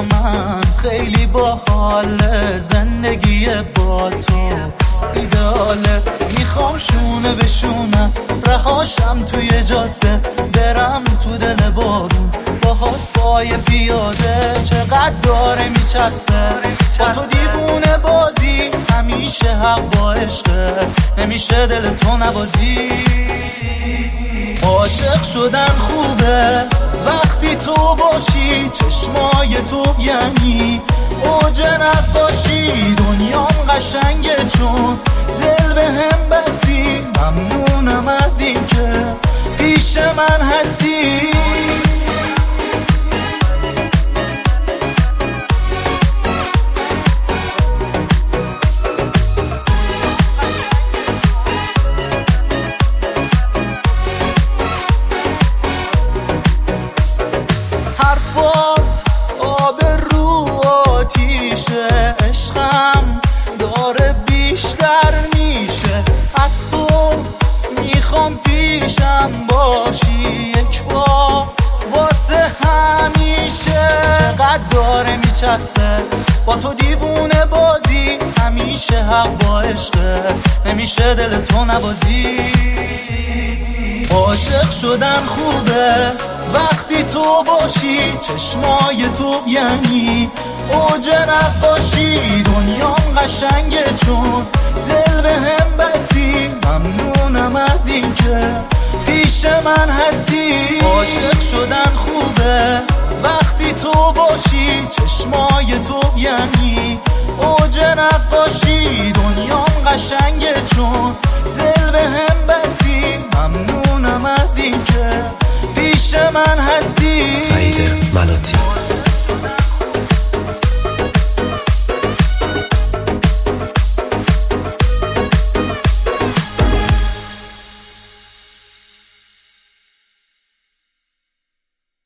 من خیلی باحاله، زندگی با تو ایداله. میخوام شونه به شونه رهاشم توی جاده، برم تو دل بارون باهات پای پیاده. چقدر داره میچسبه با تو دیوونه بازی، همیشه حق با عشقه نمیشه دل تو نبازی. عاشق شدن خوبه وقتی تو باشی، چشمای تو یعنی اوج نقاشی. دنیام قشنگه چون دل به هم بستی، ممنونم از این که پیش من هستی. حرفات آب رو آتیشه، عشقم داره بیشتر میشه. از تو میخوام پیشم باشی یک بار واسه همیشه. چقدر داره میچسبه با تو دیوونه بازی، همیشه حق با عشقه نمیشه دل تو نبازی. عاشق شدن خوبه وقتی تو باشی، چشمای تو یعنی اوج نقاشی. دنیام قشنگه چون دل به هم بستی، ممنونم از این که پیش من هستی. عاشق شدن خوبه وقتی تو باشی، چشمای تو یعنی اوج نقاشی. دنیام قشنگه چون دل به هم بستی، ممنونم از این که پیش من هستی. سعید ملاتی.